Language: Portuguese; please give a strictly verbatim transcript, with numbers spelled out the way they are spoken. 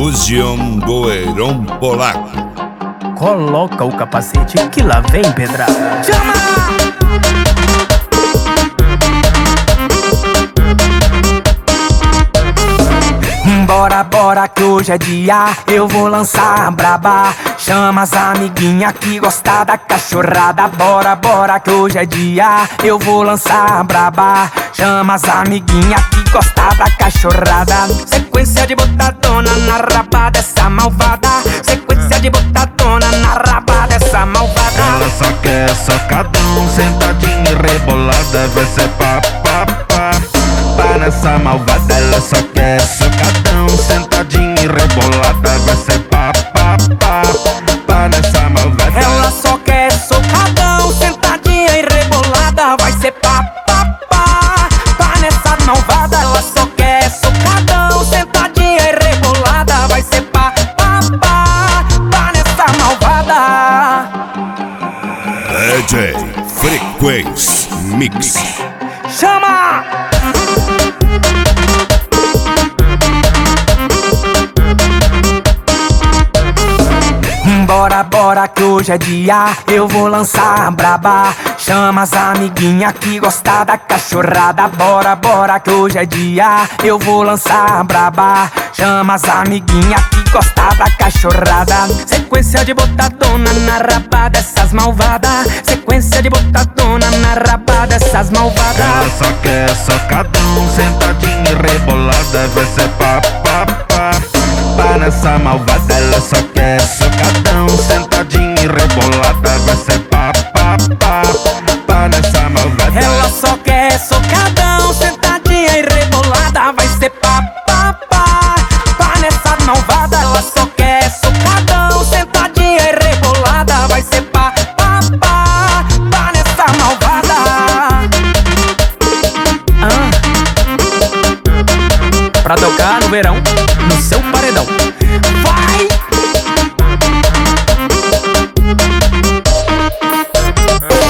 Fusion do Heron Polaco. Coloca o capacete que lá vem pedrada. Chama! Bora, bora que hoje é dia, eu vou lançar a braba. Chama as amiguinha que gosta da cachorrada. Bora, bora que hoje é dia, eu vou lançar a braba. Chama as amiguinha que gosta da cachorrada. Sequência de botadona na raba dessa malvada. Sequência de botadona na raba dessa malvada. Ela só quer socadão, sentadinha e rebolada. Vai ser pá, pá, pá, pá nessa malvada. Ela só quer socadão, sentadinha e rebolada. Vai ser pá, pá, pá, pá nessa malvada. Ela só quer socadão, sentadinha e rebolada. Vai ser pá, pá, pá, pá nessa malvada. Ela só quer socadão, sentadinha e rebolada. Vai ser pá, pá, pá, pá nessa malvada. D J Frequência Mix. Chama! Bora, bora que hoje é dia, eu vou lançar a braba. Chama as amiguinha que gosta da cachorrada. Bora, bora que hoje é dia, eu vou lançar a braba. Chama as amiguinha que gosta da cachorrada. Sequência de botadona na raba dessas malvadas. Sequência de botadona na raba dessas malvadas. Ela só quer socadão, sentadinha e rebolada. Vai ser pá, pá, pá, pá nessa malvada. Ela só quer socadão, sentadinha e rebolada. Vai ser pá, pá, pá, pá nessa malvada. Ela só quer socadão, sentadinha e rebolada. Vai ser pá, pá, pá, pá nessa malvada. Ela só quer socadão, sentadinha e rebolada. Vai ser pá, pá, pá, pá nessa malvada. Ah. Pra tocar no verão, no